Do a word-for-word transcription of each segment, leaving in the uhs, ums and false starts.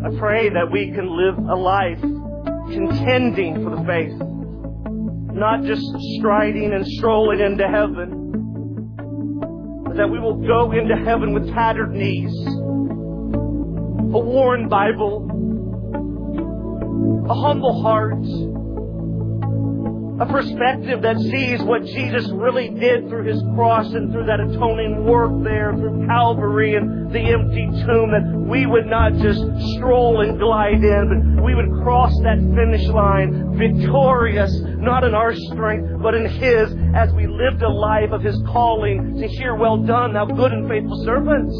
I pray that we can live a life contending for the faith, not just striding and strolling into heaven, but that we will go into heaven with tattered knees, a worn Bible, a humble heart, a perspective that sees what Jesus really did through His cross and through that atoning work there, through Calvary and the empty tomb, that we would not just stroll and glide in, but we would cross that finish line victorious, not in our strength, but in His, as we lived a life of His calling to hear, "Well done, thou good and faithful servants."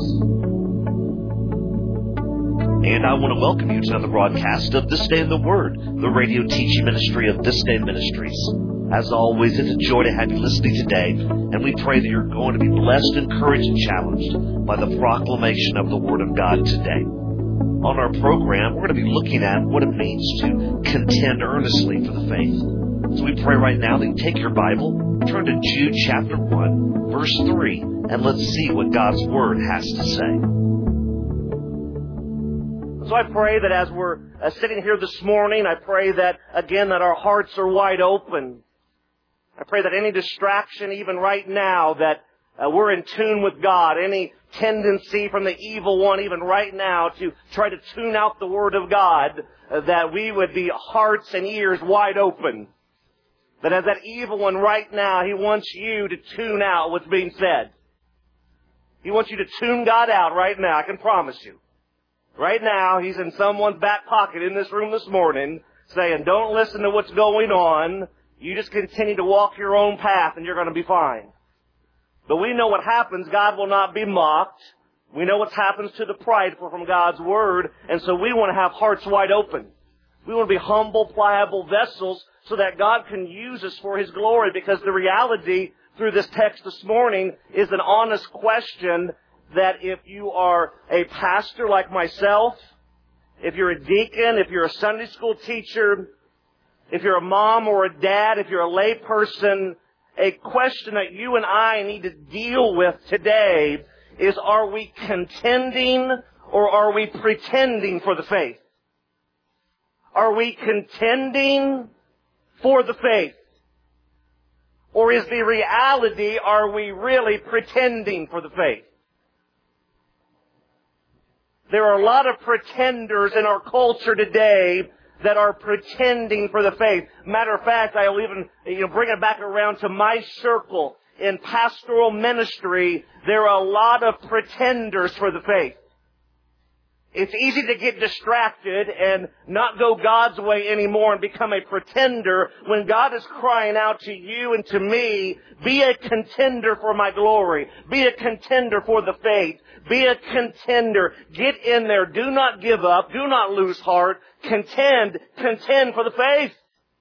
And I want to welcome you to another broadcast of This Day in the Word, the radio teaching ministry of This Day Ministries. As always, it's a joy to have you listening today, and we pray that you're going to be blessed, encouraged, and challenged by the proclamation of the Word of God today. On our program, we're going to be looking at what it means to contend earnestly for the faith. So we pray right now that you take your Bible, turn to Jude chapter one, verse three, and let's see what God's Word has to say. So I pray that as we're uh, sitting here this morning, I pray that, again, that our hearts are wide open. I pray that any distraction, even right now, that uh, we're in tune with God. Any tendency from the evil one, even right now, to try to tune out the Word of God, uh, that we would be hearts and ears wide open. That as that evil one right now, he wants you to tune out what's being said. He wants you to tune God out right now, I can promise you. Right now, he's in someone's back pocket in this room this morning saying, "Don't listen to what's going on. You just continue to walk your own path and you're going to be fine." But we know what happens. God will not be mocked. We know what happens to the prideful from God's Word. And so we want to have hearts wide open. We want to be humble, pliable vessels so that God can use us for His glory. Because the reality through this text this morning is an honest question that if you are a pastor like myself, if you're a deacon, if you're a Sunday school teacher, if you're a mom or a dad, if you're a lay person, a question that you and I need to deal with today is, are we contending or are we pretending for the faith? Are we contending for the faith? Or is the reality, are we really pretending for the faith? There are a lot of pretenders in our culture today that are pretending for the faith. Matter of fact, I'll even you know, bring it back around to my circle. In pastoral ministry, there are a lot of pretenders for the faith. It's easy to get distracted and not go God's way anymore and become a pretender when God is crying out to you and to me, "Be a contender for my glory. Be a contender for the faith. Be a contender. Get in there. Do not give up. Do not lose heart. Contend. Contend for the faith."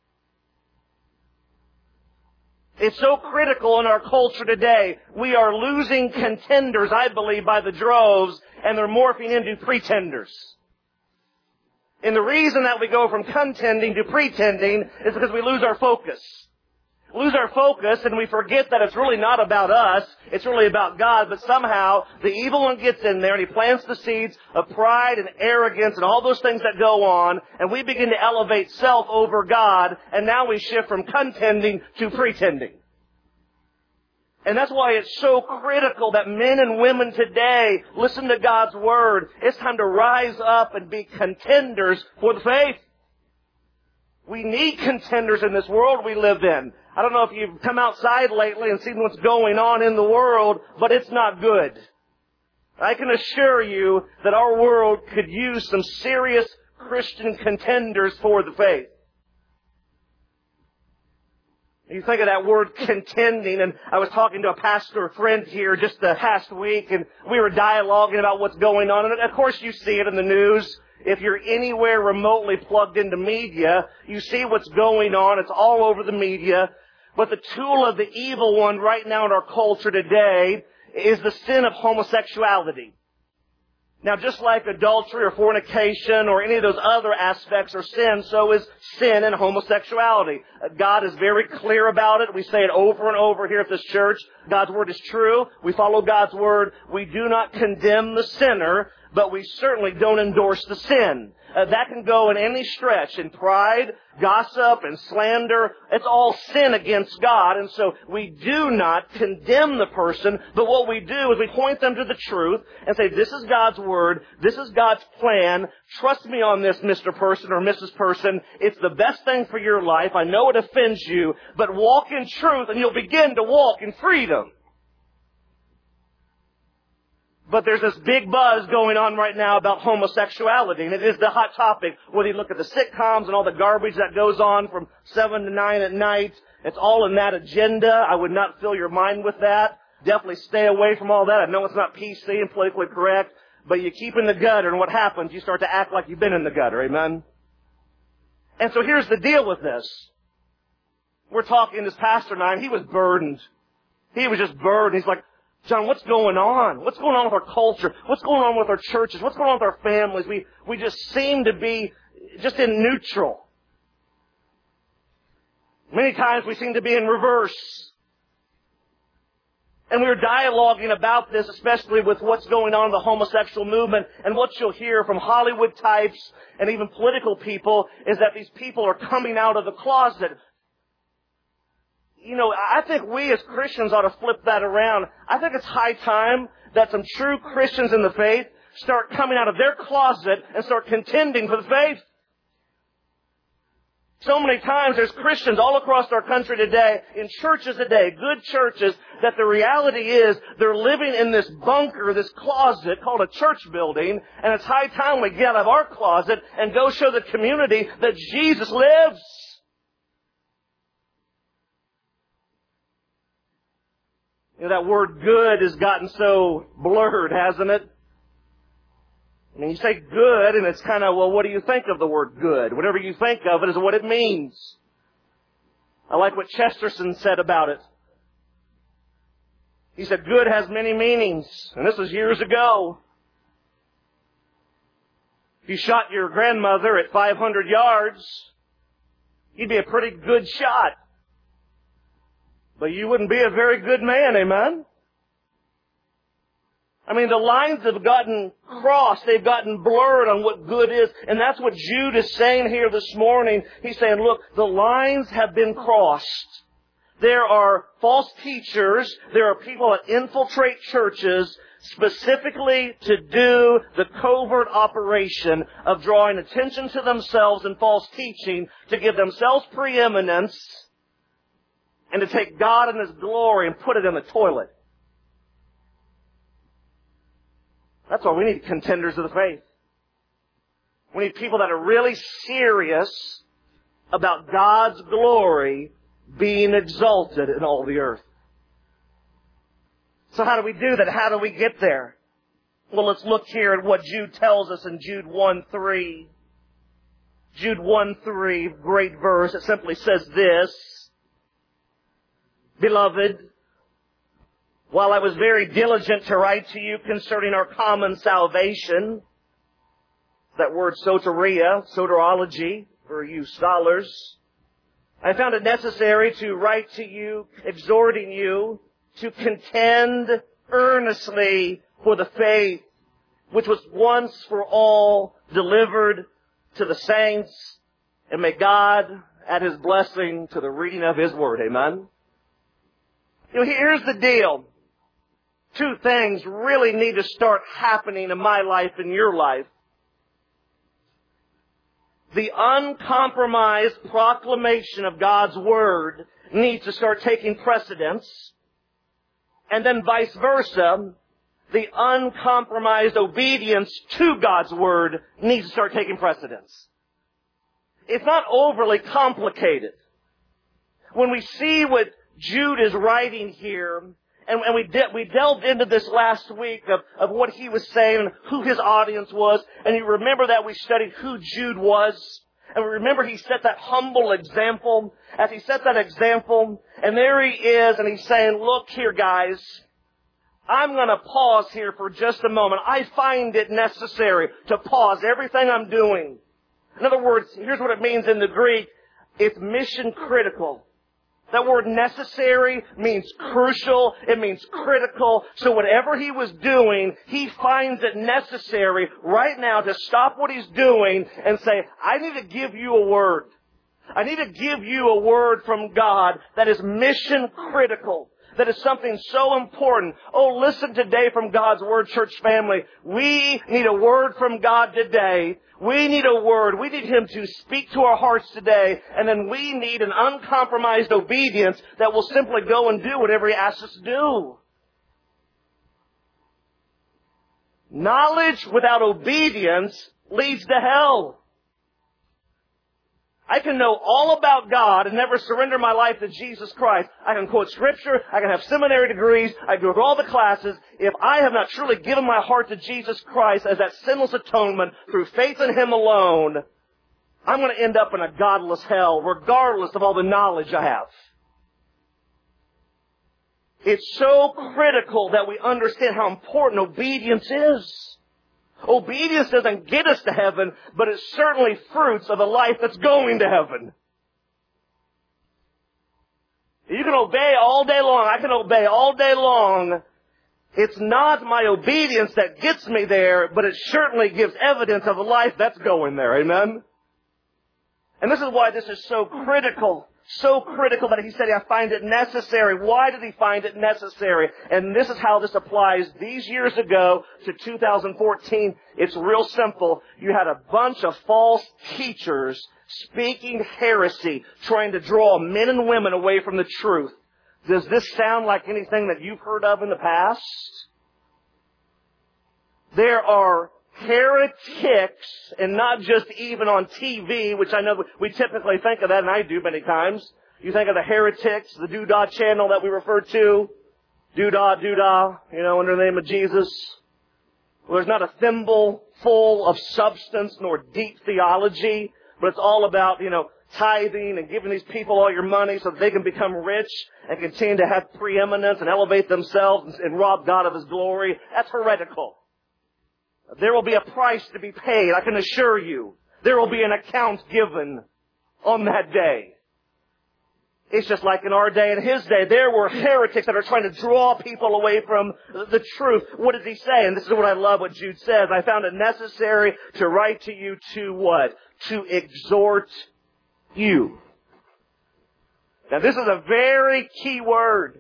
It's so critical in our culture today. We are losing contenders, I believe, by the droves, and they're morphing into pretenders. And the reason that we go from contending to pretending is because we lose our focus. Lose our focus and we forget that it's really not about us, it's really about God, but somehow the evil one gets in there and he plants the seeds of pride and arrogance and all those things that go on, and we begin to elevate self over God, and now we shift from contending to pretending. And that's why it's so critical that men and women today listen to God's Word. It's time to rise up and be contenders for the faith. We need contenders in this world we live in. I don't know if you've come outside lately and seen what's going on in the world, but it's not good. I can assure you that our world could use some serious Christian contenders for the faith. You think of that word contending, and I was talking to a pastor friend here just the past week, and we were dialoguing about what's going on. And of course you see it in the news. If you're anywhere remotely plugged into media, you see what's going on. It's all over the media. But the tool of the evil one right now in our culture today is the sin of homosexuality. Now, just like adultery or fornication or any of those other aspects are sin, so is sin and homosexuality. God is very clear about it. We say it over and over here at this church. God's Word is true. We follow God's Word. We do not condemn the sinner, but we certainly don't endorse the sin. Uh, that can go in any stretch, in pride, gossip, and slander. It's all sin against God, and so we do not condemn the person, but what we do is we point them to the truth and say, this is God's Word, this is God's plan, trust me on this, Mister Person or Missus Person, it's the best thing for your life, I know it offends you, but walk in truth and you'll begin to walk in freedom. But there's this big buzz going on right now about homosexuality, and it is the hot topic. Whether you look at the sitcoms and all the garbage that goes on from seven to nine at night, it's all in that agenda. I would not fill your mind with that. Definitely stay away from all that. I know it's not P C and politically correct, but you keep in the gutter, and what happens? You start to act like you've been in the gutter, amen? And so here's the deal with this. We're talking, this pastor and I, and he was burdened. He was just burdened. He's like, John, what's going on? What's going on with our culture? What's going on with our churches? What's going on with our families? We, we just seem to be just in neutral. Many times we seem to be in reverse. And we were dialoguing about this, especially with what's going on in the homosexual movement. And what you'll hear from Hollywood types and even political people is that these people are coming out of the closet. You know, I think we as Christians ought to flip that around. I think it's high time that some true Christians in the faith start coming out of their closet and start contending for the faith. So many times there's Christians all across our country today, in churches today, good churches, that the reality is they're living in this bunker, this closet called a church building, and it's high time we get out of our closet and go show the community that Jesus lives. You know, that word good has gotten so blurred, hasn't it? I mean, you say good, and it's kind of, well, what do you think of the word good? Whatever you think of it is what it means. I like what Chesterton said about it. He said, good has many meanings. And this was years ago. If you shot your grandmother at five hundred yards, you'd be a pretty good shot. But you wouldn't be a very good man, amen? I mean, the lines have gotten crossed. They've gotten blurred on what good is. And that's what Jude is saying here this morning. He's saying, look, the lines have been crossed. There are false teachers. There are people that infiltrate churches specifically to do the covert operation of drawing attention to themselves and false teaching to give themselves preeminence and to take God and His glory and put it in the toilet. That's why we need contenders of the faith. We need people that are really serious about God's glory being exalted in all the earth. So how do we do that? How do we get there? Well, let's look here at what Jude tells us in Jude one three. Jude one three, great verse. It simply says this. Beloved, while I was very diligent to write to you concerning our common salvation, that word soteria, soteriology, for you scholars, I found it necessary to write to you, exhorting you to contend earnestly for the faith which was once for all delivered to the saints, and may God add His blessing to the reading of His Word. Amen? You know, here's the deal. Two things really need to start happening in my life and your life. The uncompromised proclamation of God's Word needs to start taking precedence. And then vice versa, the uncompromised obedience to God's Word needs to start taking precedence. It's not overly complicated. When we see what Jude is writing here, and, and we de- we delved into this last week of, of what he was saying, who his audience was, and you remember that we studied who Jude was, and we remember he set that humble example. As he set that example, and there he is, and he's saying, look here, guys, I'm going to pause here for just a moment. I find it necessary to pause everything I'm doing. In other words, here's what it means in the Greek. It's mission critical. That word necessary means crucial. It means critical. So whatever he was doing, he finds it necessary right now to stop what he's doing and say, I need to give you a word. I need to give you a word from God that is mission critical. That is something so important. Oh, listen today from God's Word, church family. We need a word from God today. We need a word. We need Him to speak to our hearts today. And then we need an uncompromised obedience that will simply go and do whatever He asks us to do. Knowledge without obedience leads to hell. I can know all about God and never surrender my life to Jesus Christ. I can quote Scripture. I can have seminary degrees. I can go through all the classes. If I have not truly given my heart to Jesus Christ as that sinless atonement through faith in Him alone, I'm going to end up in a godless hell, regardless of all the knowledge I have. It's so critical that we understand how important obedience is. Obedience doesn't get us to heaven, but it's certainly fruits of a life that's going to heaven. You can obey all day long. I can obey all day long. It's not my obedience that gets me there, but it certainly gives evidence of a life that's going there. Amen? And this is why this is so critical. So critical that he said, I find it necessary. Why did he find it necessary? And this is how this applies these years ago to two thousand fourteen. It's real simple. You had a bunch of false teachers speaking heresy, trying to draw men and women away from the truth. Does this sound like anything that you've heard of in the past? There are heretics, and not just even on T V, which I know we typically think of that, and I do many times. You think of the heretics, the Doodah channel that we refer to. Doodah, Doodah, you know, under the name of Jesus. Well, there's not a thimble full of substance nor deep theology, but it's all about, you know, tithing and giving these people all your money so that they can become rich and continue to have preeminence and elevate themselves and rob God of His glory. That's heretical. There will be a price to be paid, I can assure you. There will be an account given on that day. It's just like in our day and his day. There were heretics that are trying to draw people away from the truth. What does he say? And this is what I love what Jude says. I found it necessary to write to you to what? To exhort you. Now this is a very key word.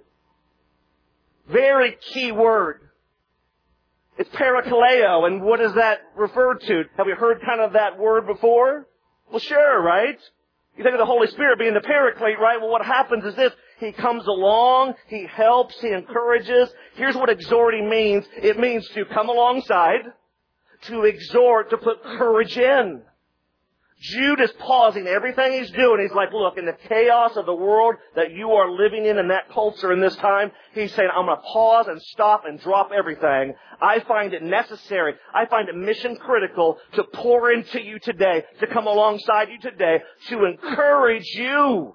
Very key word. It's parakaleo, and what does that refer to? Have we heard kind of that word before? Well, sure, right? You think of the Holy Spirit being the paraclete, right? Well, what happens is this. He comes along, He helps, He encourages. Here's what exhorting means. It means to come alongside, to exhort, to put courage in. Jude is pausing everything he's doing. He's like, look, in the chaos of the world that you are living in, in that culture in this time, he's saying, I'm going to pause and stop and drop everything. I find it necessary. I find it mission critical to pour into you today, to come alongside you today, to encourage you.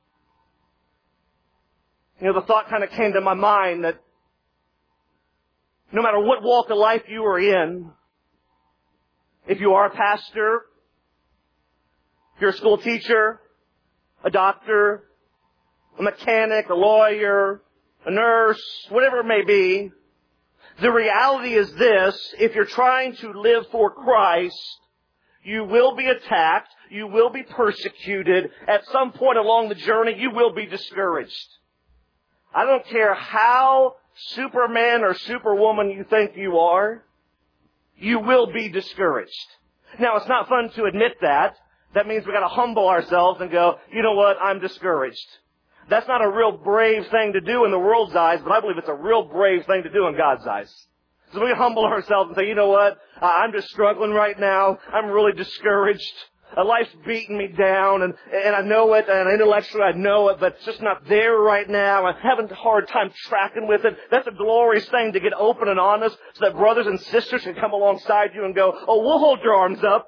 You know, the thought kind of came to my mind that no matter what walk of life you are in, if you are a pastor, if you're a school teacher, a doctor, a mechanic, a lawyer, a nurse, whatever it may be, the reality is this: if you're trying to live for Christ, you will be attacked, you will be persecuted. At some point along the journey, you will be discouraged. I don't care how Superman or Superwoman you think you are, you will be discouraged. Now, it's not fun to admit that. That means we've got to humble ourselves and go, you know what, I'm discouraged. That's not a real brave thing to do in the world's eyes, but I believe it's a real brave thing to do in God's eyes. So we humble ourselves and say, you know what, I'm just struggling right now. I'm really discouraged. Life's beating me down, and, and I know it, and intellectually I know it, but it's just not there right now. I'm having a hard time tracking with it. That's a glorious thing to get open and honest so that brothers and sisters can come alongside you and go, oh, we'll hold your arms up.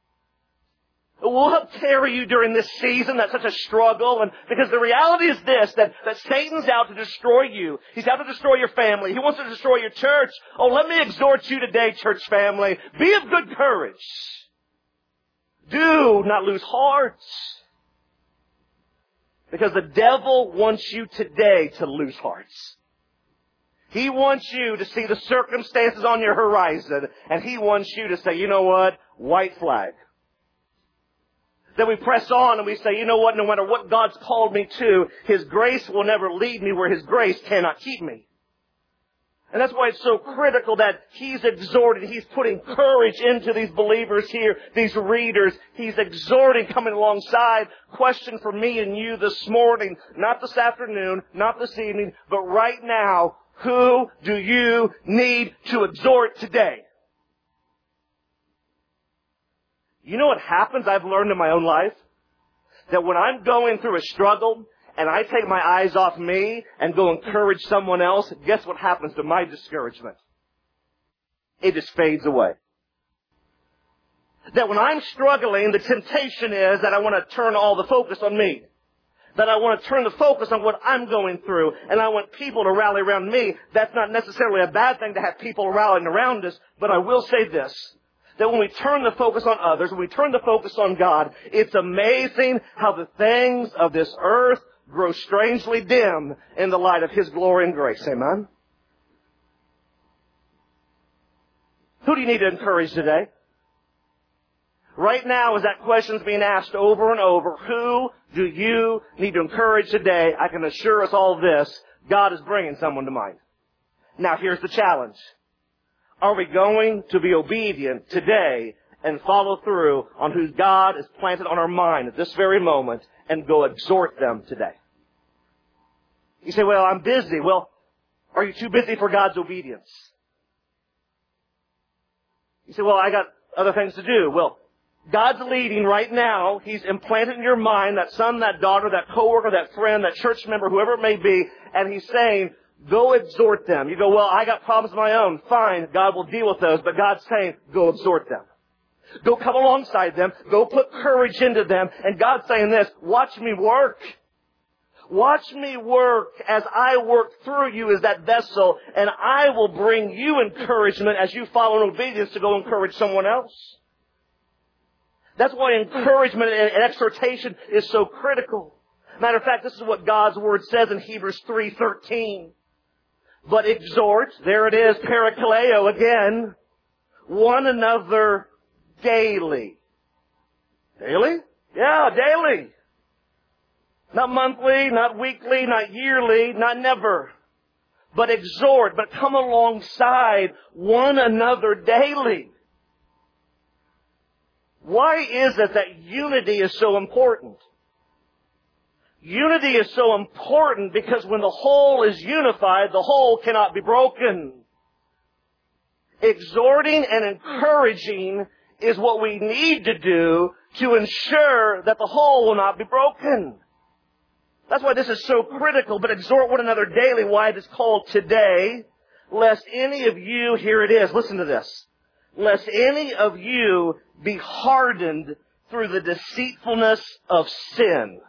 We'll help carry you during this season that's such a struggle. And because the reality is this, that, that Satan's out to destroy you. He's out to destroy your family. He wants to destroy your church. Oh, let me exhort you today, church family. Be of good courage. Do not lose heart. Because the devil wants you today to lose hearts. He wants you to see the circumstances on your horizon, and he wants you to say, you know what? White flag. Then we press on and we say, you know what? No matter what God's called me to, His grace will never lead me where His grace cannot keep me. And that's why it's so critical that He's exhorting, He's putting courage into these believers here, these readers. He's exhorting, coming alongside. Question for me and you this morning, not this afternoon, not this evening, but right now, who do you need to exhort today? You know what happens, I've learned in my own life? That when I'm going through a struggle, and I take my eyes off me and go encourage someone else, guess what happens to my discouragement? It just fades away. That when I'm struggling, the temptation is that I want to turn all the focus on me. That I want to turn the focus on what I'm going through, and I want people to rally around me. That's not necessarily a bad thing to have people rallying around us, but I will say this. That when we turn the focus on others, when we turn the focus on God, it's amazing how the things of this earth grow strangely dim in the light of His glory and grace. Amen? Who do you need to encourage today? Right now, as that question's being asked over and over, who do you need to encourage today? I can assure us all this, God is bringing someone to mind. Now, here's the challenge. Are we going to be obedient today and follow through on who God has planted on our mind at this very moment and go exhort them today? You say, well, I'm busy. Well, are you too busy for God's obedience? You say, well, I got other things to do. Well, God's leading right now. He's implanted in your mind that son, that daughter, that coworker, that friend, that church member, whoever it may be, and He's saying, go exhort them. You go, well, I got problems of my own. Fine, God will deal with those, but God's saying, go exhort them. Go come alongside them. Go put courage into them. And God's saying this, watch me work. Watch me work as I work through you as that vessel, and I will bring you encouragement as you follow in obedience to go encourage someone else. That's why encouragement and exhortation is so critical. Matter of fact, this is what God's Word says in Hebrews three thirteen. But exhort, there it is, parakaleo again, one another daily. Daily? Yeah, daily. Not monthly, not weekly, not yearly, not never. But exhort, but come alongside one another daily. Why is it that unity is so important? Unity is so important because when the whole is unified, the whole cannot be broken. Exhorting and encouraging is what we need to do to ensure that the whole will not be broken. That's why this is so critical. But exhort one another daily. Why it is called today, lest any of you, here it is, listen to this, lest any of you be hardened through the deceitfulness of sin.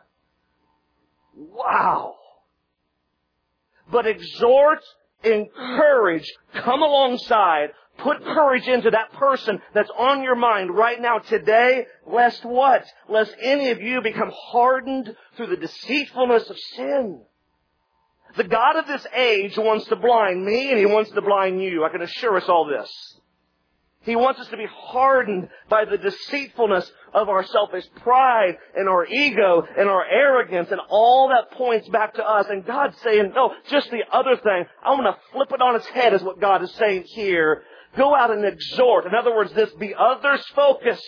Wow. But exhort, encourage, come alongside, put courage into that person that's on your mind right now today, lest what? Lest any of you become hardened through the deceitfulness of sin. The God of this age wants to blind me and He wants to blind you. I can assure us all this. He wants us to be hardened by the deceitfulness of our selfish pride and our ego and our arrogance, and all that points back to us. And God's saying, no, just the other thing. I'm going to flip it on its head is what God is saying here. Go out and exhort. In other words, this, be others focused.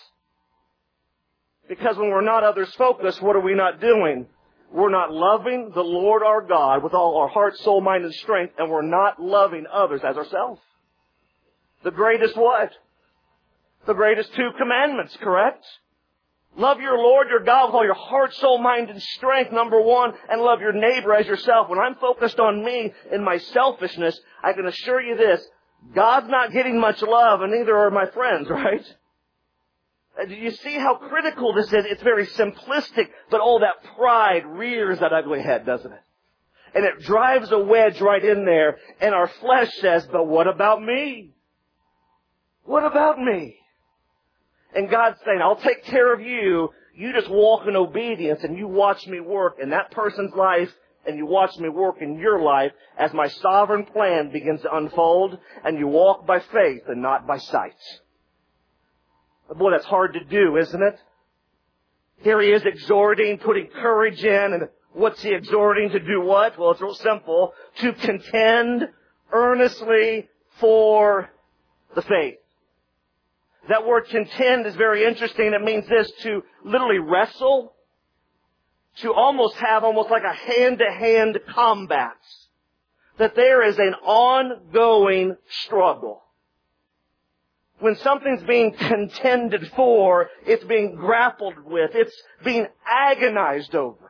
Because when we're not others focused, what are we not doing? We're not loving the Lord our God with all our heart, soul, mind, and strength, and we're not loving others as ourselves. The greatest what? The greatest two commandments, correct? Love your Lord, your God, with all your heart, soul, mind, and strength, number one, and love your neighbor as yourself. When I'm focused on me and my selfishness, I can assure you this, God's not getting much love, and neither are my friends, right? Do you see how critical this is? It's very simplistic, but all that pride rears that ugly head, doesn't it? And it drives a wedge right in there, and our flesh says, but what about me? What about me? And God's saying, I'll take care of you. You just walk in obedience and you watch me work in that person's life and you watch me work in your life as my sovereign plan begins to unfold, and you walk by faith and not by sight. But boy, that's hard to do, isn't it? Here he is exhorting, putting courage in, and what's he exhorting to do what? Well, it's real simple. To contend earnestly for the faith. That word contend is very interesting. It means this, to literally wrestle, to almost have almost like a hand-to-hand combat. That there is an ongoing struggle. When something's being contended for, it's being grappled with, it's being agonized over.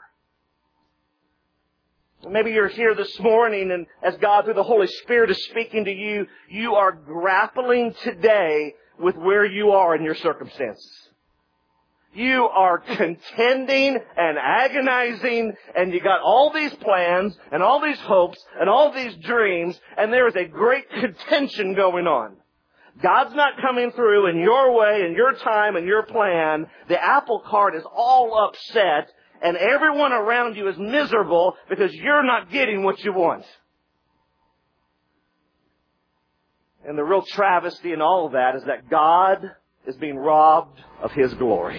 Maybe you're here this morning and as God through the Holy Spirit is speaking to you, you are grappling today with where you are in your circumstances. You are contending and agonizing, and you got all these plans and all these hopes and all these dreams, and there is a great contention going on. God's not coming through in your way, in your time, and your plan. The apple cart is all upset, and everyone around you is miserable because you're not getting what you want. And the real travesty in all of that is that God is being robbed of His glory.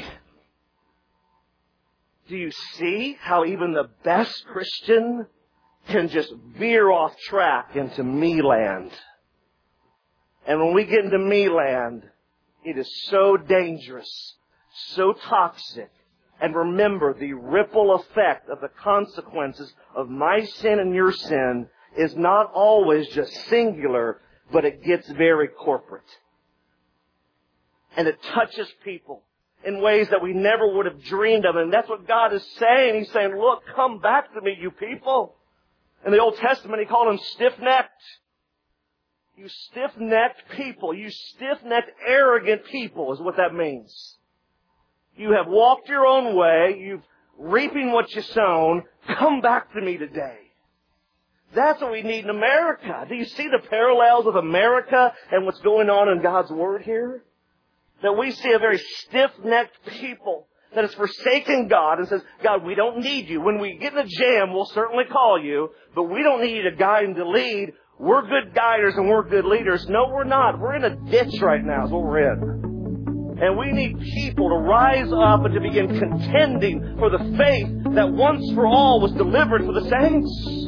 Do you see how even the best Christian can just veer off track into me land? And when we get into me land, it is so dangerous, so toxic. And remember, the ripple effect of the consequences of my sin and your sin is not always just singular, but it gets very corporate. And it touches people in ways that we never would have dreamed of. And that's what God is saying. He's saying, look, come back to me, you people. In the Old Testament, He called them stiff-necked. You stiff-necked people. You stiff-necked, arrogant people is what that means. You have walked your own way. You've reaping what you sown. Come back to me today. That's what we need in America. Do you see the parallels of America and what's going on in God's Word here? That we see a very stiff-necked people that has forsaken God and says, God, we don't need you. When we get in a jam, we'll certainly call you, but we don't need you to guide and to lead. We're good guiders and we're good leaders. No, we're not. We're in a ditch right now is what we're in. And we need people to rise up and to begin contending for the faith that once for all was delivered for the saints.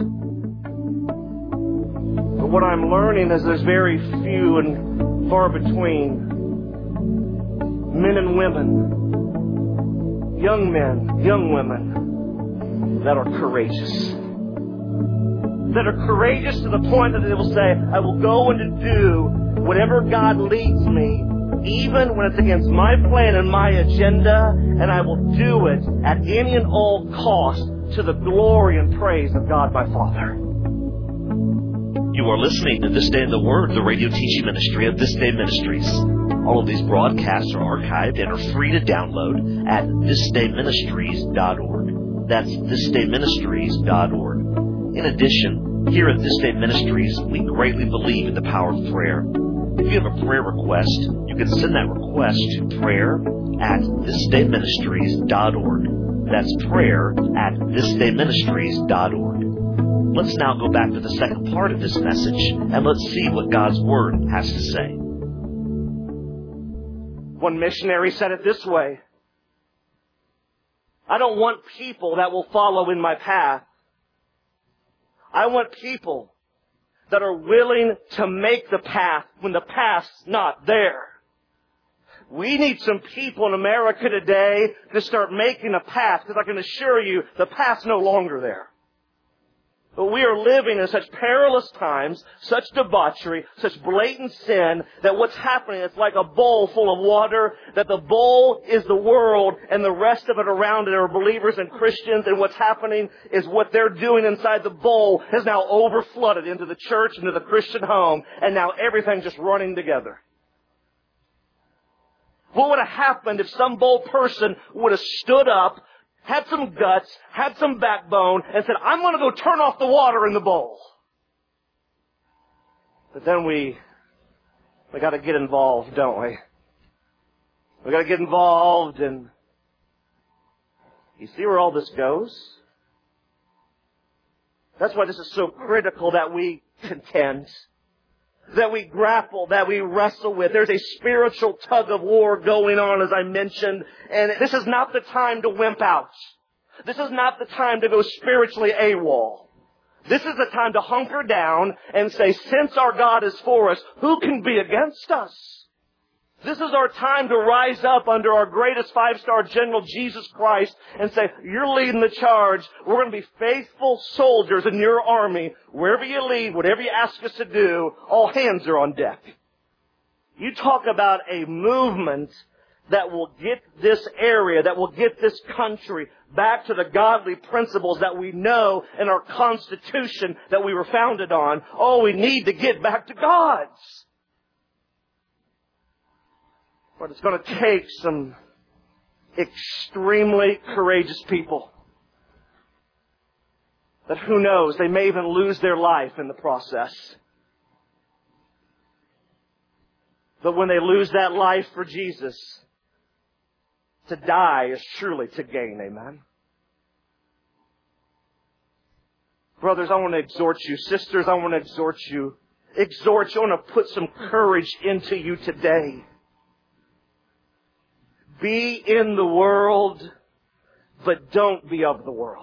But what I'm learning is there's very few and far between men and women, young men, young women, that are courageous. That are courageous to the point that they will say, I will go and to do whatever God leads me, even when it's against my plan and my agenda, and I will do it at any and all cost to the glory and praise of God my Father. You are listening to This Day in the Word, the radio teaching ministry of This Day Ministries. All of these broadcasts are archived and are free to download at this day ministries dot org. That's this day ministries dot org. In addition, here at This Day Ministries, we greatly believe in the power of prayer. If you have a prayer request, you can send that request to prayer at this day ministries dot org. That's prayer at this day ministries dot org. Let's now go back to the second part of this message, and let's see what God's Word has to say. One missionary said it this way: I don't want people that will follow in my path. I want people that are willing to make the path when the path's not there. We need some people in America today to start making a path, because I can assure you the path's no longer there. But we are living in such perilous times, such debauchery, such blatant sin, that what's happening is like a bowl full of water, that the bowl is the world and the rest of it around it are believers and Christians, and what's happening is what they're doing inside the bowl has now overflooded into the church, into the Christian home, and now everything's just running together. What would have happened if some bold person would have stood up, had some guts, had some backbone, and said, I'm going to go turn off the water in the bowl? But then we, we got to get involved, don't we? We got to get involved, and You see where all this goes? That's why this is so critical that we contend, that we grapple, that we wrestle with. There's a spiritual tug of war going on, as I mentioned, and this is not the time to wimp out. This is not the time to go spiritually AWOL. This is the time to hunker down and say, since our God is for us, who can be against us? This is our time to rise up under our greatest five-star general, Jesus Christ, and say, you're leading the charge. We're going to be faithful soldiers in your army. Wherever you lead, whatever you ask us to do, all hands are on deck. You talk about a movement that will get this area, that will get this country back to the godly principles that we know in our Constitution that we were founded on. Oh, we need to get back to God's. But it's going to take some extremely courageous people that, who knows, they may even lose their life in the process. But when they lose that life for Jesus, to die is truly to gain. Amen. Brothers, I want to exhort you. Sisters, I want to exhort you. Exhort you. I want to put some courage into you today. Be in the world, but don't be of the world.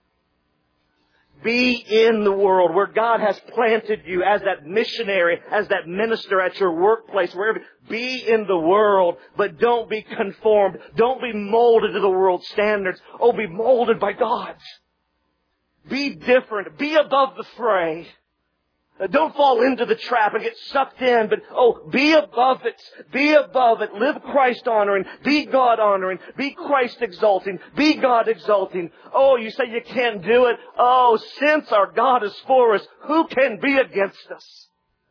Be in the world where God has planted you as that missionary, as that minister at your workplace, wherever. Be in the world, but don't be conformed. Don't be molded to the world's standards. Oh, be molded by God's. Be different. Be above the fray. Don't fall into the trap and get sucked in, but oh, be above it. Be above it. Live Christ honoring. Be God honoring. Be Christ exalting. Be God exalting. Oh, you say you can't do it. Oh, since our God is for us, who can be against us?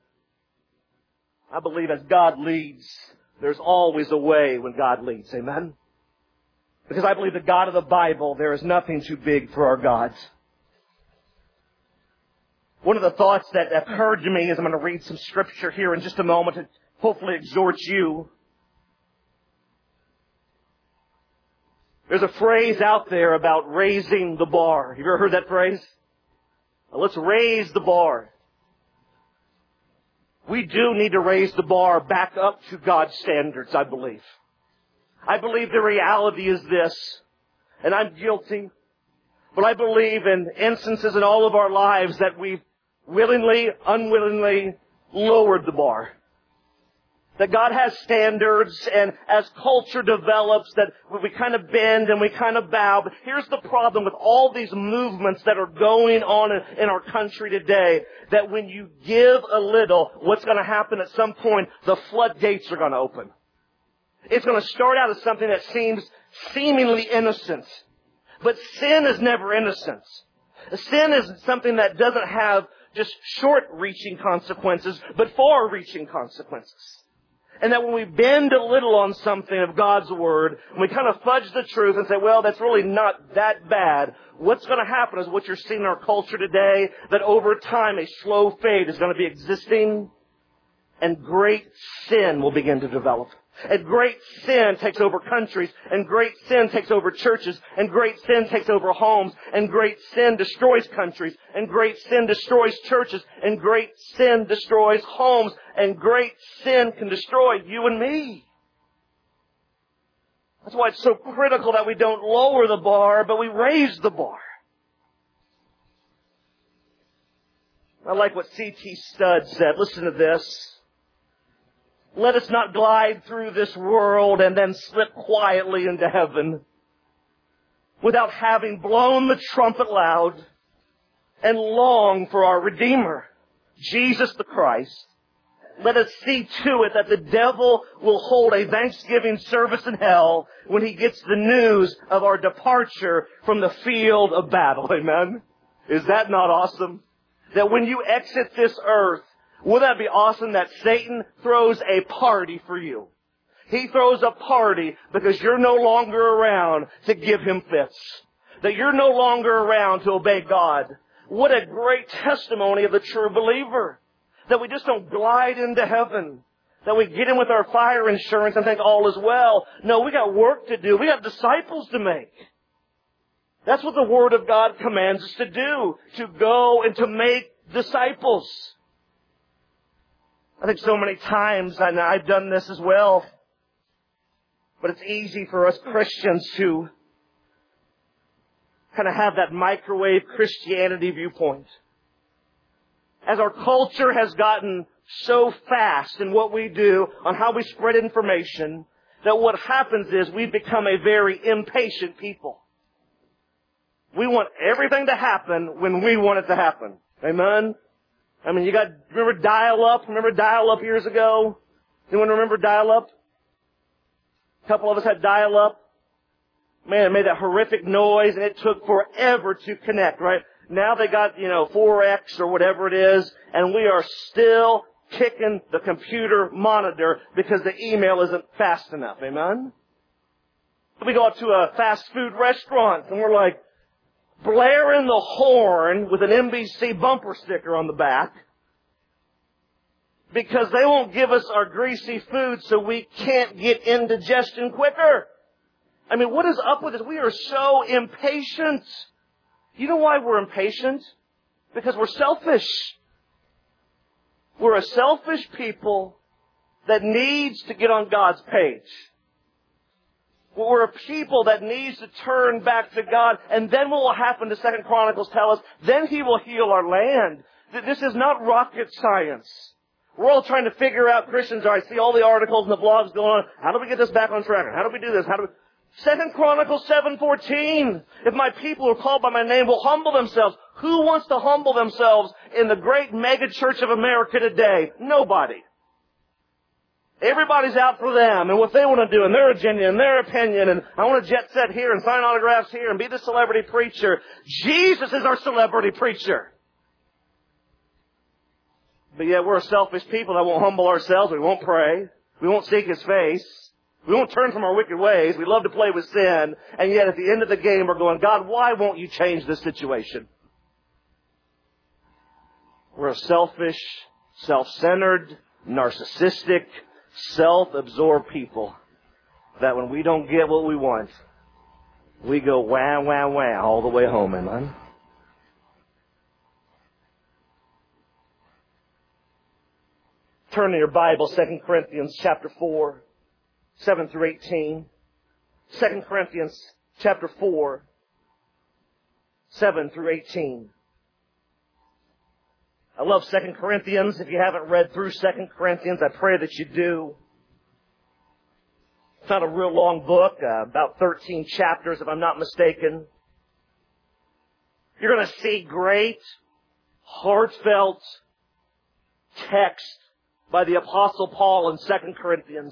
I believe as God leads, there's always a way when God leads. Amen? Because I believe the God of the Bible, there is nothing too big for our God. One of the thoughts that occurred to me is I'm going to read some scripture here in just a moment to hopefully exhort you. There's a phrase out there about raising the bar. Have you ever heard that phrase? Well, let's raise the bar. We do need to raise the bar back up to God's standards, I believe. I believe the reality is this, and I'm guilty, but I believe in instances in all of our lives that we've willingly, unwillingly lowered the bar. That God has standards, and as culture develops, that we kind of bend and we kind of bow. But here's the problem with all these movements that are going on in our country today, that when you give a little, what's going to happen at some point? The floodgates are going to open. It's going to start out as something that seems seemingly innocent. But sin is never innocent. Sin is something that doesn't have just short-reaching consequences, but far-reaching consequences. And that when we bend a little on something of God's Word, and we kind of fudge the truth and say, well, that's really not that bad, what's going to happen is what you're seeing in our culture today, that over time a slow fade is going to be existing, and great sin will begin to develop. And great sin takes over countries, and great sin takes over churches, and great sin takes over homes, and great sin destroys countries, and great sin destroys churches, and great sin destroys homes, and great sin can destroy you and me. That's why it's so critical that we don't lower the bar, but we raise the bar. I like what C T Studd said. Listen to this. Let us not glide through this world and then slip quietly into heaven without having blown the trumpet loud and long for our Redeemer, Jesus the Christ. Let us see to it that the devil will hold a Thanksgiving service in hell when he gets the news of our departure from the field of battle. Amen? Is that not awesome? That when you exit this earth, wouldn't that be awesome that Satan throws a party for you? He throws a party because you're no longer around to give him fits. That you're no longer around to obey God. What a great testimony of the true believer. That we just don't glide into heaven. That we get in with our fire insurance and think all is well. No, we got work to do. We got disciples to make. That's what the Word of God commands us to do, to go and to make disciples. I think so many times, and I've done this as well, but it's easy for us Christians to kind of have that microwave Christianity viewpoint. As our culture has gotten so fast in what we do, on how we spread information, that what happens is we've become a very impatient people. We want everything to happen when we want it to happen. Amen? I mean, you got, remember dial-up? Remember dial-up years ago? Anyone remember dial-up? A couple of us had dial-up. Man, it made that horrific noise, and it took forever to connect, right? Now they got, you know, four X or whatever it is, and we are still kicking the computer monitor because the email isn't fast enough. Amen? We go up to a fast food restaurant, and we're like blaring the horn with an N B C bumper sticker on the back because they won't give us our greasy food so we can't get indigestion quicker. I mean, what is up with this? We are so impatient. You know why we're impatient? Because we're selfish. We're a selfish people that needs to get on God's page. We're a people that needs to turn back to God. And then what will happen, the Second Chronicles tell us, then He will heal our land. This is not rocket science. We're all trying to figure out, Christians, I see all the articles and the blogs going on. How do we get this back on track? How do we do this? How do we... Second Chronicles seven fourteen. If my people who are called by my name will humble themselves. Who wants to humble themselves in the great mega church of America today? Nobody. Everybody's out for them and what they want to do and their agenda and their opinion, and I want to jet set here and sign autographs here and be the celebrity preacher. Jesus is our celebrity preacher. But yet we're a selfish people that won't humble ourselves. We won't pray. We won't seek His face. We won't turn from our wicked ways. We love to play with sin. And yet at the end of the game, we're going, God, why won't you change this situation? We're a selfish, self-centered, narcissistic, self-absorbed people that when we don't get what we want, we go wah, wah, wah all the way home, amen? Turn to your Bible, Second Corinthians chapter four. seven through eighteen. Second Corinthians chapter four, seven through eighteen. I love Second Corinthians. If you haven't read through Second Corinthians, I pray that you do. It's not a real long book, uh, about thirteen chapters if I'm not mistaken. You're going to see great, heartfelt text by the Apostle Paul in Second Corinthians.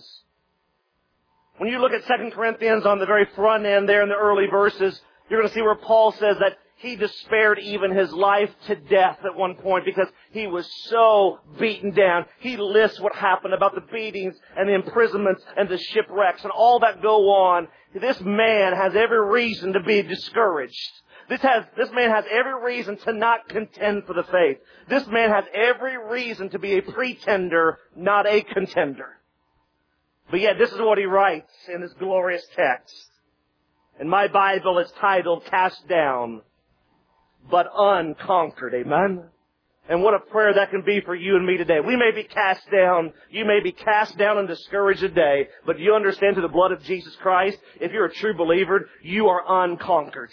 When you look at Second Corinthians on the very front end there in the early verses, you're going to see where Paul says that he despaired even his life to death at one point because he was so beaten down. He lists what happened about the beatings and the imprisonments and the shipwrecks and all that go on. This man has every reason to be discouraged. This has, this man has every reason to not contend for the faith. This man has every reason to be a pretender, not a contender. But yet, this is what he writes in this glorious text. In my Bible, it's titled, Cast Down, but Unconquered. Amen? And what a prayer that can be for you and me today. We may be cast down. You may be cast down and discouraged today. But do you understand through the blood of Jesus Christ, if you're a true believer, you are unconquered.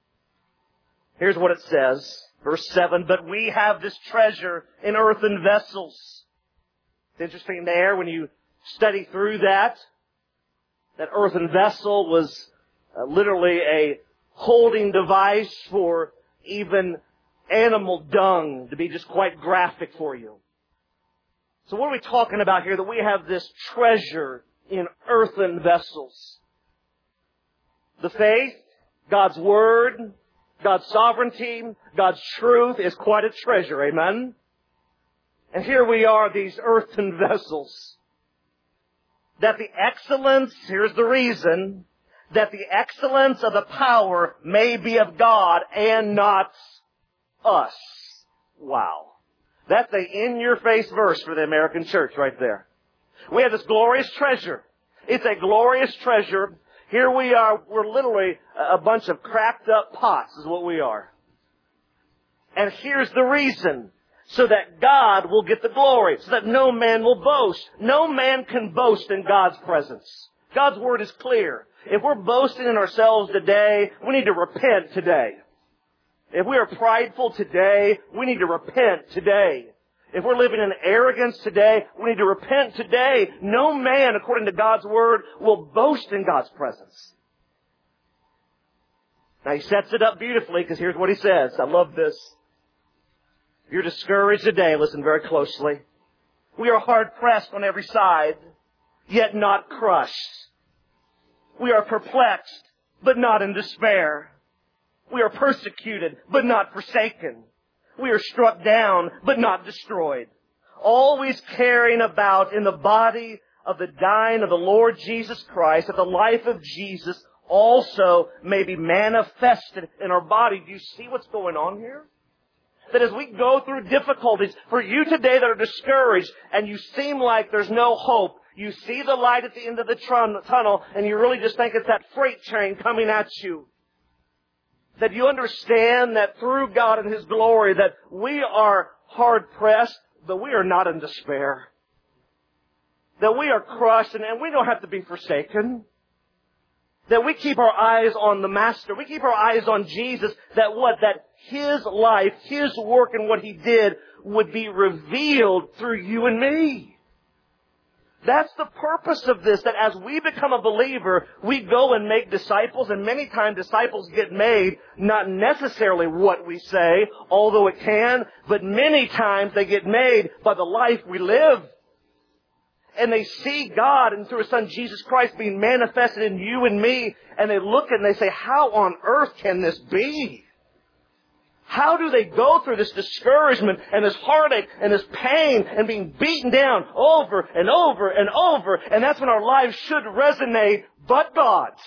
Here's what it says. Verse seven, but we have this treasure in earthen vessels. It's interesting there when you study through that. That earthen vessel was uh, literally a holding device for even animal dung, to be just quite graphic for you. So what are we talking about here? That we have this treasure in earthen vessels. The faith, God's Word, God's sovereignty, God's truth is quite a treasure, amen? And here we are, these earthen vessels. That the excellence, here's the reason, that the excellence of the power may be of God and not us. Wow. That's a in-your-face verse for the American church right there. We have this glorious treasure. It's a glorious treasure. Here we are, we're literally a bunch of cracked up pots is what we are. And here's the reason. So that God will get the glory. So that no man will boast. No man can boast in God's presence. God's Word is clear. If we're boasting in ourselves today, we need to repent today. If we are prideful today, we need to repent today. If we're living in arrogance today, we need to repent today. No man, according to God's Word, will boast in God's presence. Now he sets it up beautifully because here's what he says. I love this. If you're discouraged today, listen very closely. We are hard pressed on every side, yet not crushed. We are perplexed, but not in despair. We are persecuted, but not forsaken. We are struck down, but not destroyed. Always carrying about in the body of the dying of the Lord Jesus Christ, that the life of Jesus also may be manifested in our body. Do you see what's going on here? That as we go through difficulties, for you today that are discouraged and you seem like there's no hope, you see the light at the end of the tunnel and you really just think it's that freight train coming at you. That you understand that through God and His glory that we are hard pressed, but we are not in despair. That we are crushed and, and we don't have to be forsaken. That we keep our eyes on the Master. We keep our eyes on Jesus. That what? That His life, His work and what He did would be revealed through you and me. That's the purpose of this, that as we become a believer, we go and make disciples, and many times disciples get made, not necessarily what we say, although it can, but many times they get made by the life we live. And they see God and through His Son Jesus Christ being manifested in you and me, and they look and they say, how on earth can this be? How do they go through this discouragement and this heartache and this pain and being beaten down over and over and over? And that's when our lives should resonate, but God's.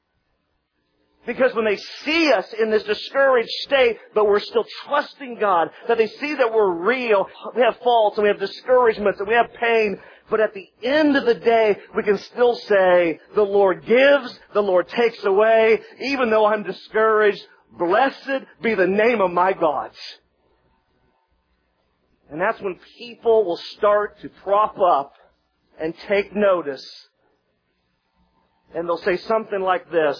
Because when they see us in this discouraged state, but we're still trusting God, that they see that we're real, we have faults and we have discouragements and we have pain, but at the end of the day, we can still say, the Lord gives, the Lord takes away, even though I'm discouraged. Blessed be the name of my God. And that's when people will start to prop up and take notice. And they'll say something like this.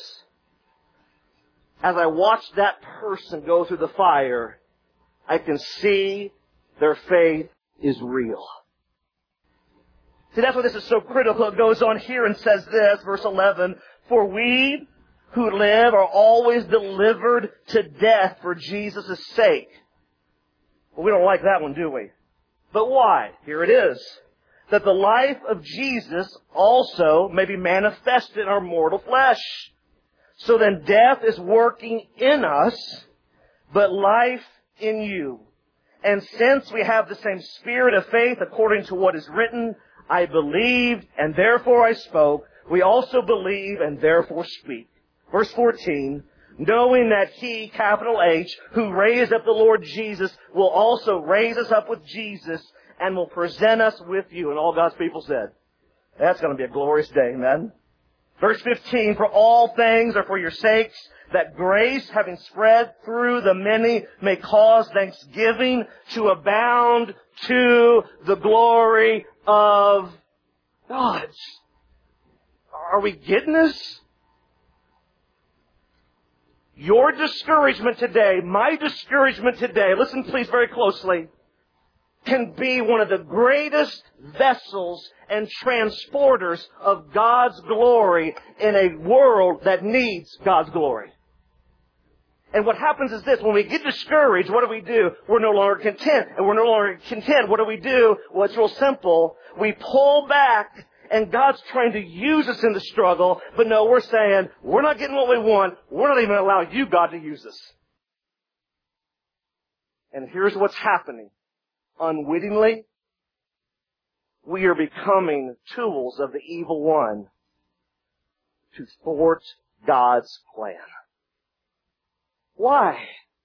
As I watch that person go through the fire, I can see their faith is real. See, that's why this is so critical. It goes on here and says this, verse eleven, for we who live are always delivered to death for Jesus' sake. Well, we don't like that one, do we? But why? Here it is. That the life of Jesus also may be manifested in our mortal flesh. So then death is working in us, but life in you. And since we have the same spirit of faith according to what is written, I believed and therefore I spoke. We also believe and therefore speak. Verse fourteen, knowing that He, capital H, who raised up the Lord Jesus, will also raise us up with Jesus and will present us with you. And all God's people said, that's going to be a glorious day, amen? Verse fifteen, for all things are for your sakes, that grace, having spread through the many, may cause thanksgiving to abound to the glory of God. Are we getting this? Your discouragement today, my discouragement today, listen please very closely, can be one of the greatest vessels and transporters of God's glory in a world that needs God's glory. And what happens is this, when we get discouraged, what do we do? We're no longer content. And we're no longer content. What do we do? Well, it's real simple. We pull back, and God's trying to use us in the struggle, but no, we're saying, we're not getting what we want. We're not even going to allow you, God, to use us. And here's what's happening. Unwittingly, we are becoming tools of the evil one to thwart God's plan. Why?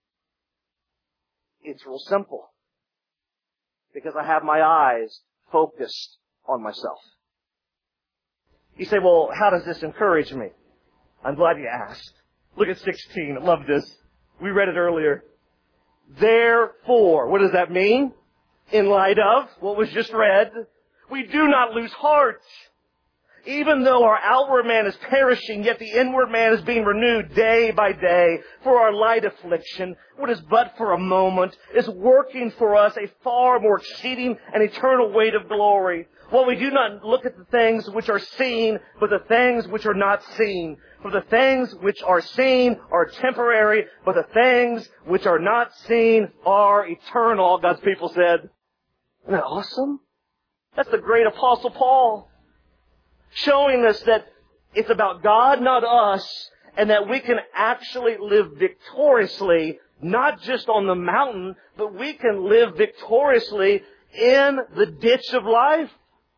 It's real simple. Because I have my eyes focused on myself. You say, well, how does this encourage me? I'm glad you asked. Look at sixteen. I love this. We read it earlier. Therefore, what does that mean? In light of what was just read, we do not lose heart. Even though our outward man is perishing, yet the inward man is being renewed day by day. For our light affliction, what is but for a moment, is working for us a far more exceeding and eternal weight of glory. While we do not look at the things which are seen, but the things which are not seen. For the things which are seen are temporary, but the things which are not seen are eternal, all God's people said. Isn't that awesome? That's the great Apostle Paul. Showing us that it's about God, not us, and that we can actually live victoriously, not just on the mountain, but we can live victoriously in the ditch of life.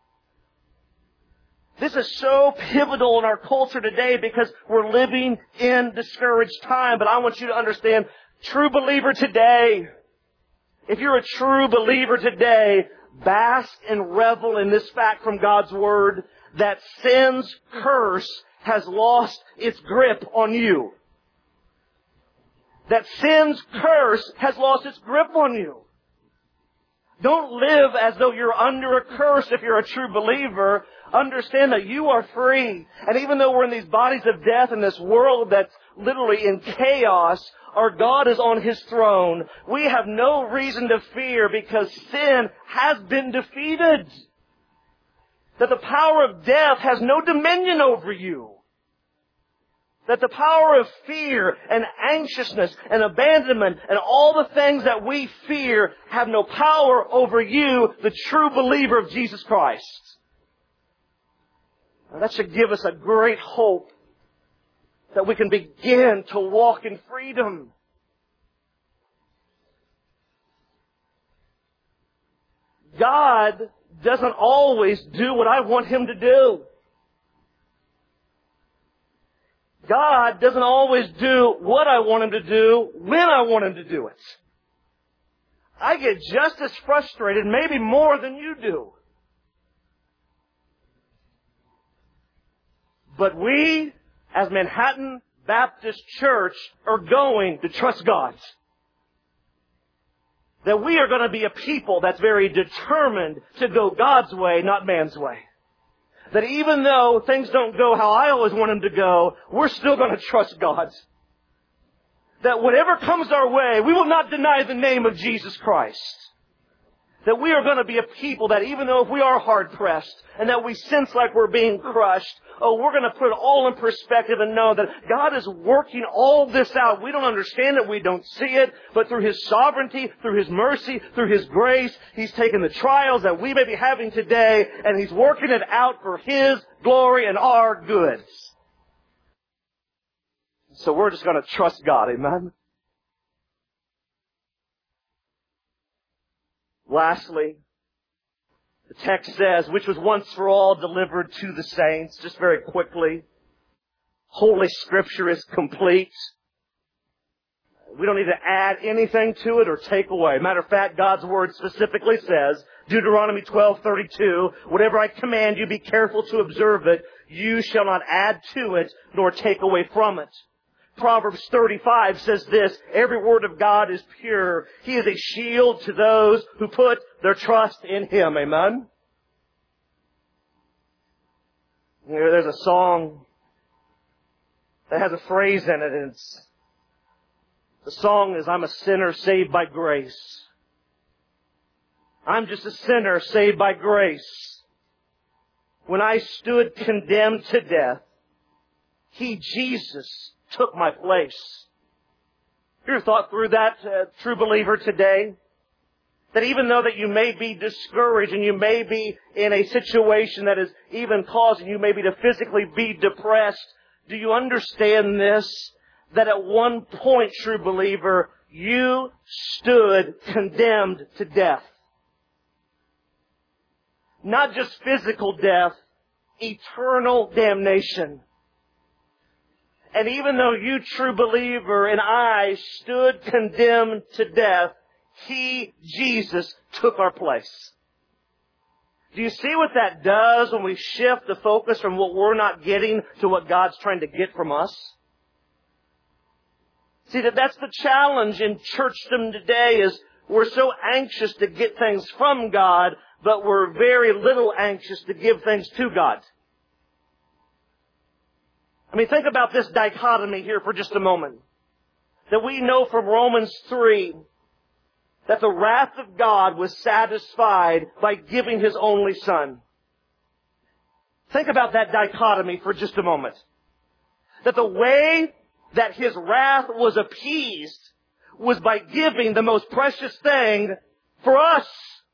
This is so pivotal in our culture today because we're living in discouraged time. But I want you to understand, true believer today, if you're a true believer today, bask and revel in this fact from God's Word, that sin's curse has lost its grip on you. That sin's curse has lost its grip on you. Don't live as though you're under a curse if you're a true believer. Understand that you are free. And even though we're in these bodies of death in this world that's literally in chaos, our God is on His throne. We have no reason to fear because sin has been defeated. That the power of death has no dominion over you. That the power of fear and anxiousness and abandonment and all the things that we fear have no power over you, the true believer of Jesus Christ. Now that should give us a great hope that we can begin to walk in freedom. God doesn't always do what I want Him to do. God doesn't always do what I want Him to do when I want Him to do it. I get just as frustrated, maybe more than you do. But we, as Manhattan Baptist Church, are going to trust God. That we are going to be a people that's very determined to go God's way, not man's way. That even though things don't go how I always want them to go, we're still going to trust God. That whatever comes our way, we will not deny the name of Jesus Christ. That we are going to be a people that even though if we are hard-pressed and that we sense like we're being crushed, oh, we're going to put it all in perspective and know that God is working all this out. We don't understand it. We don't see it. But through His sovereignty, through His mercy, through His grace, He's taken the trials that we may be having today and He's working it out for His glory and our good. So we're just going to trust God. Amen? Lastly, the text says, which was once for all delivered to the saints. Just very quickly. Holy Scripture is complete. We don't need to add anything to it or take away. Matter of fact, God's Word specifically says, Deuteronomy twelve thirty-two, whatever I command you, be careful to observe it. You shall not add to it nor take away from it. Proverbs thirty-five says this, every word of God is pure. He is a shield to those who put their trust in Him. Amen? There's a song that has a phrase in it, and it's, the song is, I'm a sinner saved by grace. I'm just a sinner saved by grace. When I stood condemned to death, He, Jesus, took my place. You ever thought through that, uh, true believer today? That even though that you may be discouraged and you may be in a situation that is even causing you maybe to physically be depressed, do you understand this? That at one point, true believer, you stood condemned to death. Not just physical death, eternal damnation. And even though you, true believer, and I stood condemned to death, He, Jesus, took our place. Do you see what that does when we shift the focus from what we're not getting to what God's trying to get from us? See, that that's the challenge in churchdom today is we're so anxious to get things from God, but we're very little anxious to give things to God. I mean, think about this dichotomy here for just a moment. That we know from Romans three that the wrath of God was satisfied by giving His only Son. Think about that dichotomy for just a moment. That the way that His wrath was appeased was by giving the most precious thing for us.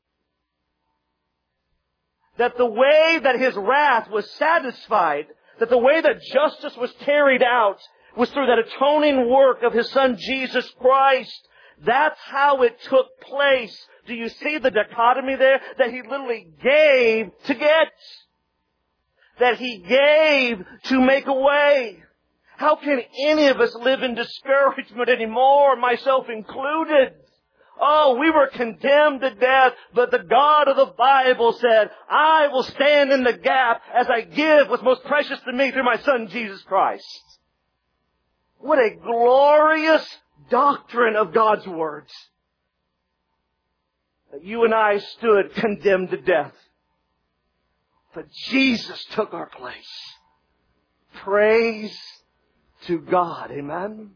That the way that His wrath was satisfied, that the way that justice was carried out was through that atoning work of His Son Jesus Christ. That's how it took place. Do you see the dichotomy there? That He literally gave to get. That He gave to make a way. How can any of us live in discouragement anymore, myself included? Oh, we were condemned to death, but the God of the Bible said, I will stand in the gap as I give what's most precious to me through my Son, Jesus Christ. What a glorious doctrine of God's words. That you and I stood condemned to death, but Jesus took our place. Praise to God. Amen.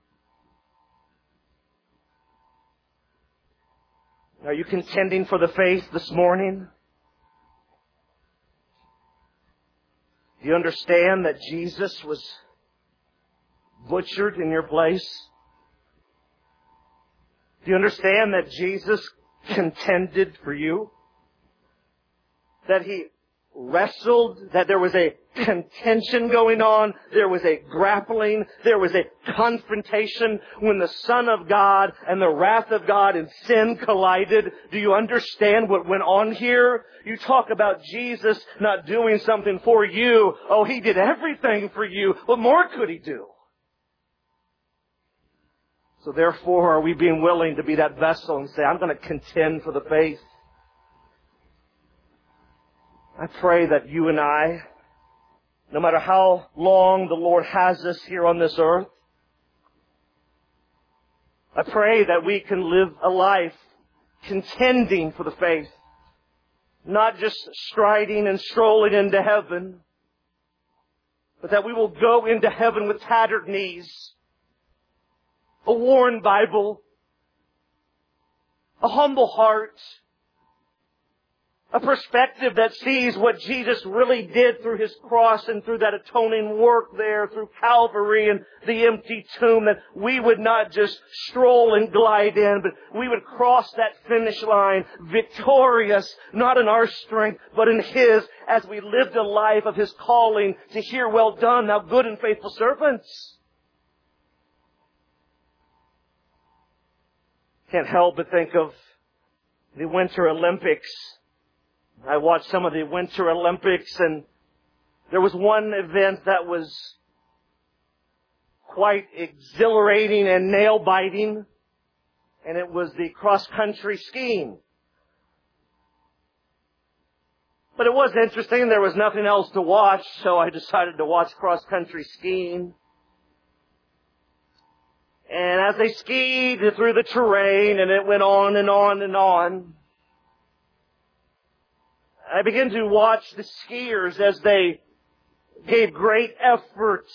Are you contending for the faith this morning? Do you understand that Jesus was butchered in your place? Do you understand that Jesus contended for you? That He wrestled, that there was a contention going on, there was a grappling, there was a confrontation when the Son of God and the wrath of God and sin collided. Do you understand what went on here? You talk about Jesus not doing something for you. Oh, He did everything for you. What more could He do? So therefore, are we being willing to be that vessel and say, I'm going to contend for the faith? I pray that you and I, no matter how long the Lord has us here on this earth, I pray that we can live a life contending for the faith, not just striding and strolling into heaven, but that we will go into heaven with tattered knees, a worn Bible, a humble heart, a perspective that sees what Jesus really did through His cross and through that atoning work there, through Calvary and the empty tomb, that we would not just stroll and glide in, but we would cross that finish line victorious, not in our strength, but in His, as we lived a life of His calling to hear, well done, thou good and faithful servants. Can't help but think of the Winter Olympics. I watched some of the Winter Olympics, and there was one event that was quite exhilarating and nail-biting, and it was the cross-country skiing. But it was interesting. There was nothing else to watch, so I decided to watch cross-country skiing. And as they skied through the terrain, and it went on and on and on, I began to watch the skiers as they gave great effort.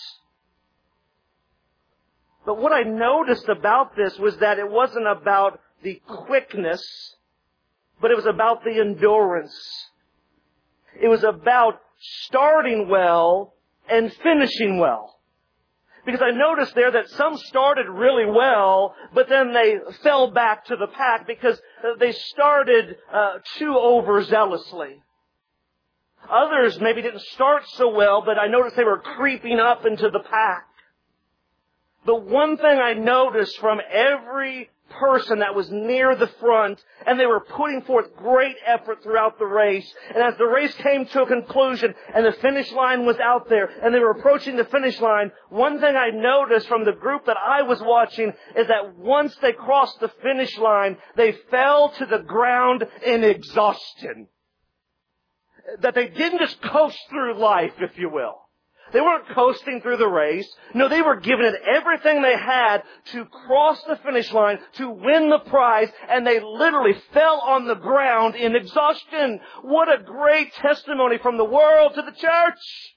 But what I noticed about this was that it wasn't about the quickness, but it was about the endurance. It was about starting well and finishing well. Because I noticed there that some started really well, but then they fell back to the pack because they started uh, too overzealously. Others maybe didn't start so well, but I noticed they were creeping up into the pack. But one thing I noticed from every person that was near the front, and they were putting forth great effort throughout the race. And as the race came to a conclusion and the finish line was out there and they were approaching the finish line, one thing I noticed from the group that I was watching is that once they crossed the finish line, they fell to the ground in exhaustion. that they didn't just coast through life, if you will. They weren't coasting through the race. No, they were giving it everything they had to cross the finish line, to win the prize, and they literally fell on the ground in exhaustion. What a great testimony from the world to the church!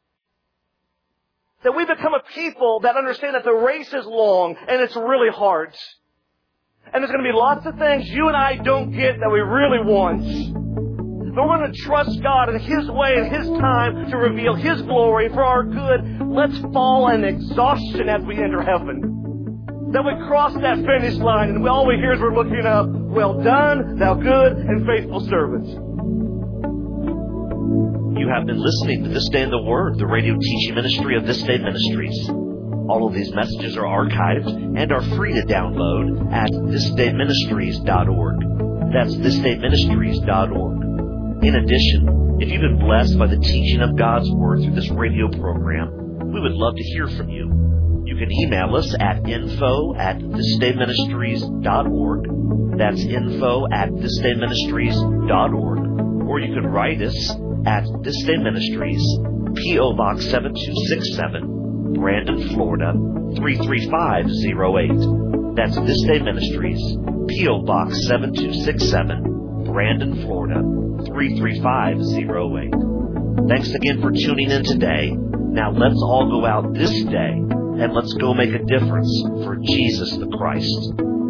That we become a people that understand that the race is long and it's really hard. And there's going to be lots of things you and I don't get that we really want. But we're going to trust God in His way and His time to reveal His glory for our good. Let's fall in exhaustion as we enter heaven. That we cross that finish line and all we hear is we're looking up, well done, thou good and faithful servant. You have been listening to This Day in the Word, the radio teaching ministry of This Day Ministries. All of these messages are archived and are free to download at this day ministries dot org. That's this day ministries dot org. In addition, if you've been blessed by the teaching of God's Word through this radio program, we would love to hear from you. You can email us at info at this day ministries dot org. That's info at this day ministries dot org. Or you can write us at This Day Ministries, P O Box seven two six seven, Brandon, Florida, three three five zero eight. That's This Day Ministries, P O Box seven two six seven, Brandon, Florida, three three five zero eight. Thanks again for tuning in today. Now let's all go out this day and let's go make a difference for Jesus the Christ.